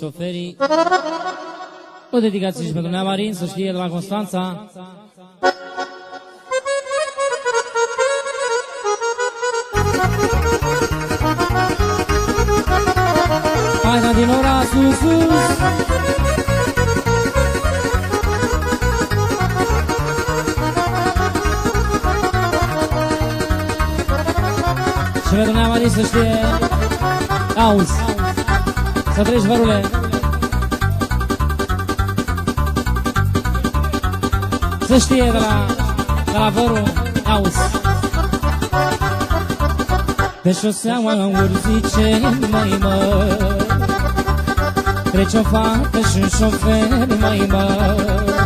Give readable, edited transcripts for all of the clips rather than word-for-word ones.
șoferii. O dedicație și pentru Nea Marin, să știe, de la Constanța. Haina din oraș, sus, sus. Și pentru Nea Marin, să știe. Auzi, să treci, vărule. Să știe de la vărul, auzi. Pe șoseaua urzice, măi mă, trece o fată și un șofer, măi mă.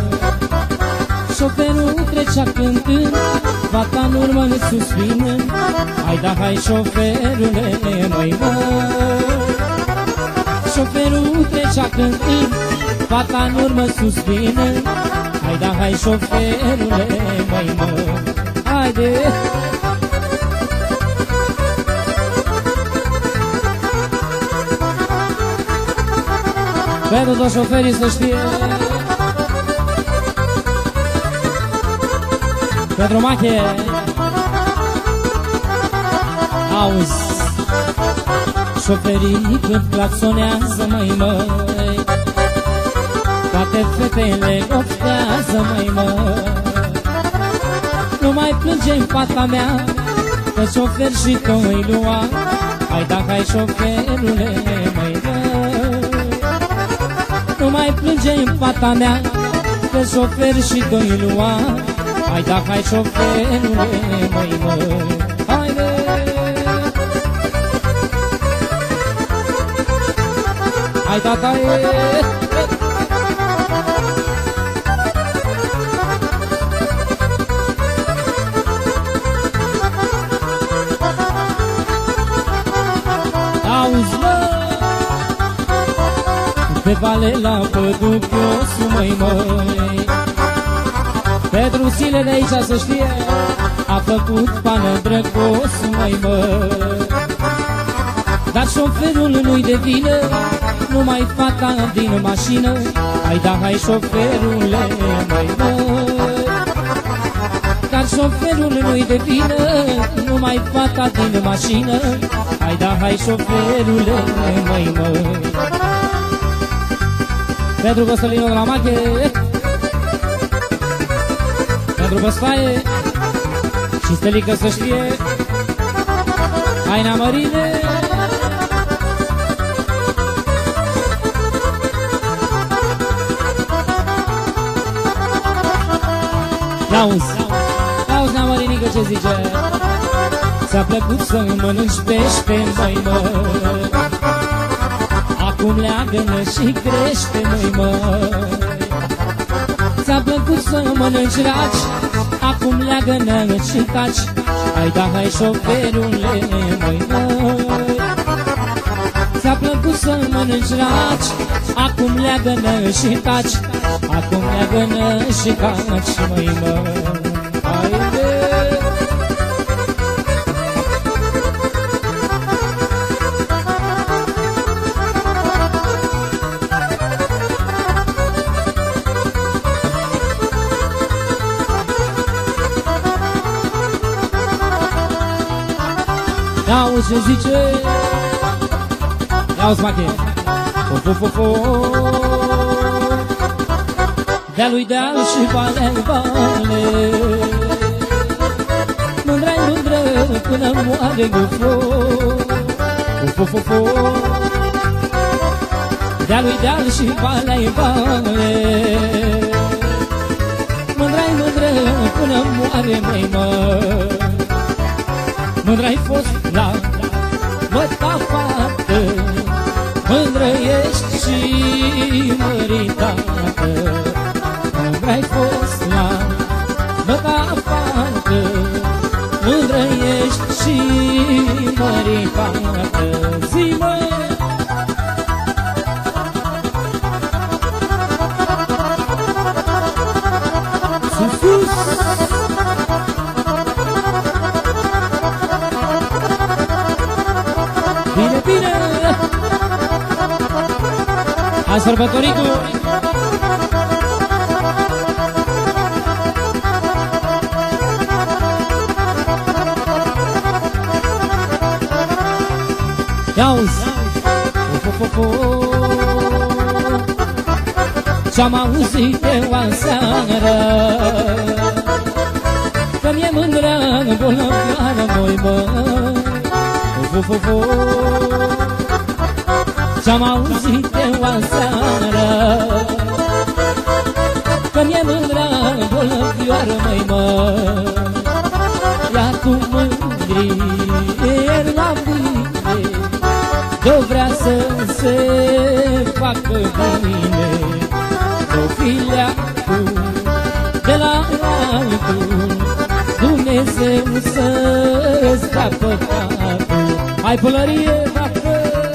Șoferul trecea cântând, fata în urmă ne suspinând. Hai da, hai șoferule, măi mă. Șoferul trecea cântând, fata în urmă suspinând. Hai da, hai șoferule, măi mă. Haide! Pentru toți șoferii, să știe. Pentru Mache. Auzi, șoferii când claxonează, măi măi, toate fetele oftează, măi măi. Nu mai plânge în fata mea, că șofer și tu îi lua. Hai da, hai șoferule, măi măi. Nu mai plânge în fata mea, că șofer și tu îi lua. Hai da, hai șoferule, măi măi. Haide! Hai tata, auzi, mă, pe vale la păduchiosul, măi măi. Pentru zile de aici, să știe, a făcut pană drăgosul, măi măi. Dar șoferul nu-i de vină, numai fata din mașină. Hai da, hai șoferule, măi măi. Dar șoferul nu-i de vină, numai fata din mașină. Hai da, hai șoferule, măi măi. Pentru Costelino de la Mache, pentru Băsfaie și Stelică, să știe. Haina Mărine. Auzi, Nea Mărinică, ce zice? Ți-a plăcut să mănânci pește, măi mă. Acum leagă-nă și crește, măi mă. Ți-a plăcut să mănânci raci, acum leagă-nă și taci. Hai da, hai șoferule, măi măi. Ți-a plăcut să mănânci raci, acum leagă-nă și taci. Acum leagă-nă și taci, măi măi. Haide! Auzi ce zice? Auzi, Mache. De-a-lui deal și vale-i vale, mândra-i mândră până moare cu foc. De-a-lui deal și vale-i vale, mândra-i mândră până moare, măi mă. Mândra-i fost la măta fată, mândră ești și măritată. Mândra-i fost la măta fată, mândră ești și măritată. Zi-mă! Sus, sus! Bine, bine! Hai sărbătoritul! Ia-uzi! Ce-am auzit eu aseară, că mi-e mândră bolnăvioară, măi, măi. Ce-am auzit eu aseară, că mi-e mândră bolnăvioară, măi, măi. Iar tu mândri la mine, de-o vrea să se facă bine, de-o fileacul de la altul, Dumnezeu să-ți dea păcatul. Hai pălărie, bată!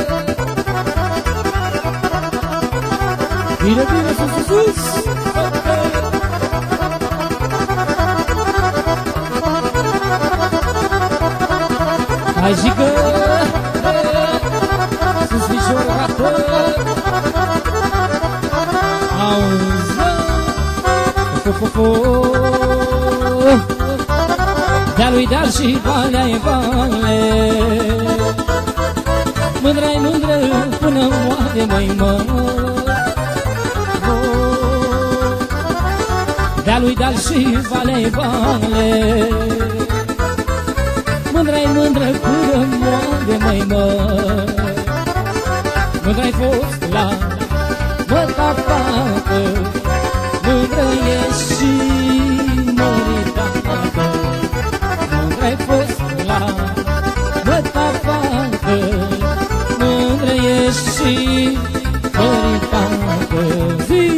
Bine, bine, sus, sus, sus! Hai, jică! Sus, picior, bată! Auzi, de-a lui Deal și Valea-i Vale, mândră-i mândră până moare, măi, mă. De-a lui Deal și Valea-i Vale, mândră-i mândră până moare, măi, mă. Mândră-i fost la măta fată, mândră ești și măritată. Mândră-i fost la măta fată, mândră ești și măritată. Zi!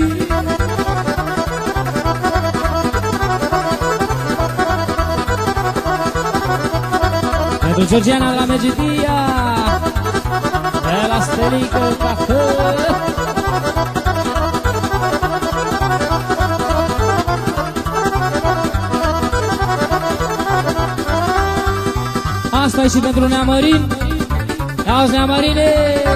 Pentru Georgiana la Megidia, de la Stelică Cafă. Asta-i și pentru Neamărin. Auzi, Neamărine,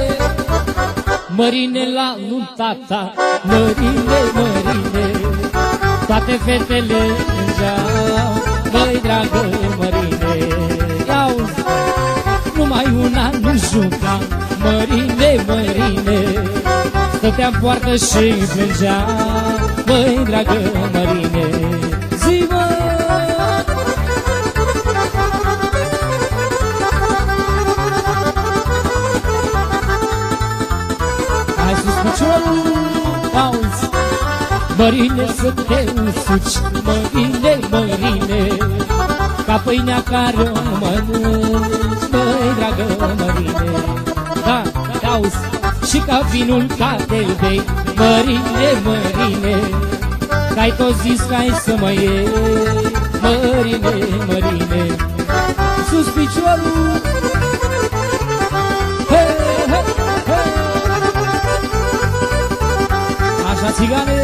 Mărine la nunta ta, Mărine, Mărine, toate fetele plângeau, măi, dragă Mărine. Auzi, numai una nu juca, Mărine, Mărine, stătea-n poartă și plângea, măi, dragă Mărine. Zi, mă! Hai sus piciorul, auzi, Mărine, să te usuci, Mărine, Mărine, ca pâinea care o mănânci, măi, dragă Mărine. Da, auzi, și ca vinul care-l bei, Mărine, Mărine, că-ai tot zis că ai să mă iei, Mărine, Mărine. Sus piciorul, he, he, he. Așa, țigane,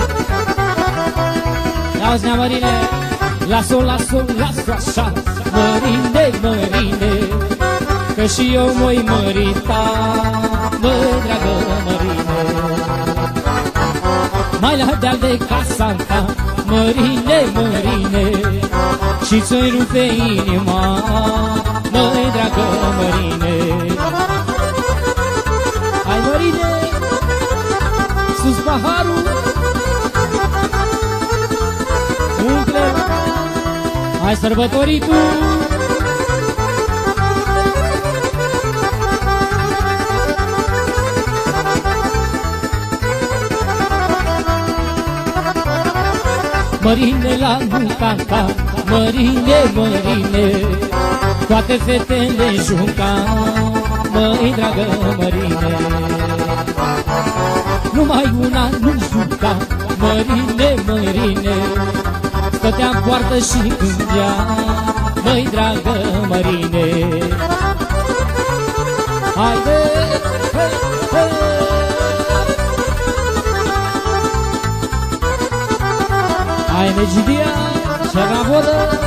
auzi, Neamărine, las-o, las-o, las-o așa, Mărine, Mărine, că și eu m-oi mărita, măi, dragă Mărine. Mai la deal de casa ta, Mărine, Mărine, și ți-o-i rupe inima, măi, dragă Mărine. Hai, Mărine, sus paharul, umple, hai sărbătoritul. Mărine la nunta ta, Mărine, Mărine, toate fetele juca, măi, dragă Mărine. Numai una nu juca, Mărine, Mărine, stătea-n poartă și plângea, măi, dragă Mărine. Haide, hei, hei. Hai, Megidia, ce la vodă.